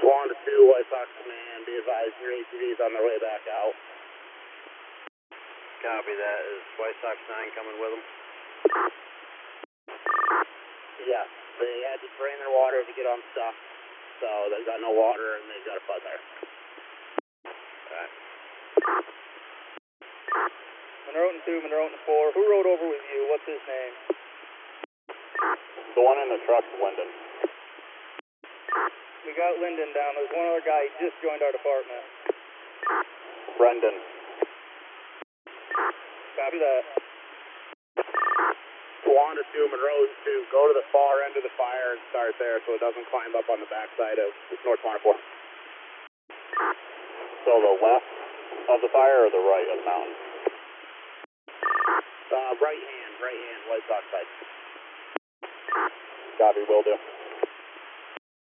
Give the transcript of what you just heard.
Swan to 2, White Sox Command, be advised your ATV's on their way back out. Copy that. Is White Sox 9 coming with them? Yes, they had to drain their water to get unstuck, so they've got no water and they've got a flood there. Alright. Monroe 2, Monroe 4. Who rode over with you? What's his name? The one in the truck's Lyndon. We got Lyndon down. There's one other guy. He just joined our department. Brendan. Copy that. Swan to 2, Monroe 2, go to the far end of the fire and start there so it doesn't climb up on the backside of North Swan 4. So the left of the fire or the right of the mountain? Right hand, White Sox side. Copy, will do.